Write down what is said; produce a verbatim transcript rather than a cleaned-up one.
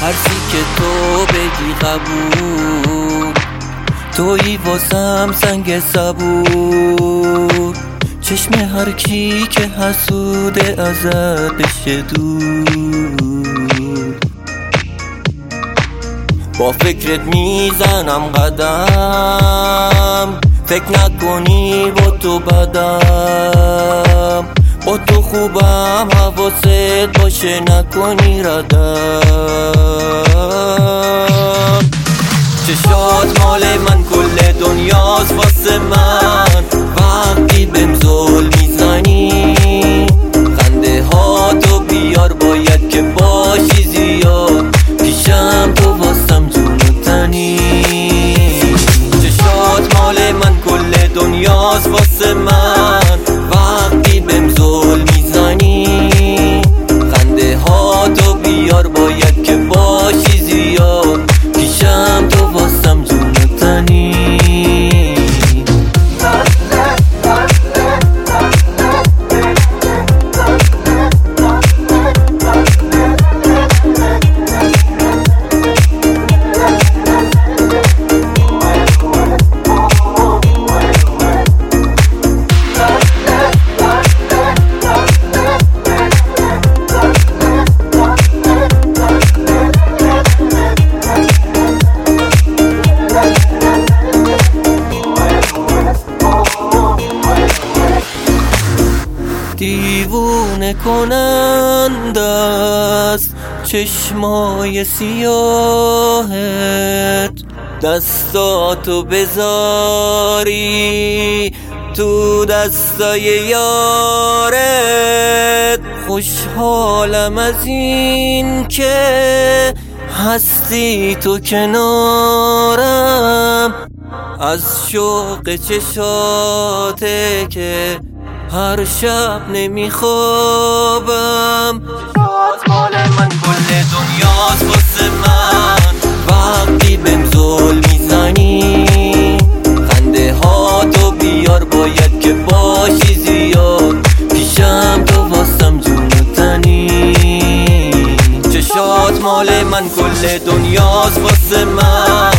هرچی که تو بگی قبول، تویی واسم سنگ صبور. چشم هر کی که حسوده ازت بشه دور. با فکرت میزنم قدم، فکر نکنی با تو بدم. با تو خوبم حواست باشه نکنی ردم. چشات مال من کل دنیاست واسه من، وقتی بهم ظلم میزنی خنده ها تو بیار، باید که باشی زیاد پیشم تو واسم جون و تنی. چشات مال من کل دنیاست واسه من، وقتی بهم ظلم میزنی خنده ها تو بیار، باید که باشی زیاد پیشم تو واسم جون و تنی. دیوونه کننده است چشمای سیاهت، دستاتو بذاری تو دستای یارت. خوشحالم از این که هستی تو کنارم، از شوق چشاته که هر شب نمیخوابم. چشات مال من کل دنیاست واسه من، وقتی بهم ظلم میزنی خنده ها تو بیار، باید که باشی زیاد پیشم تو واسم جون و تنی. چشات مال من کل دنیاست واسه من،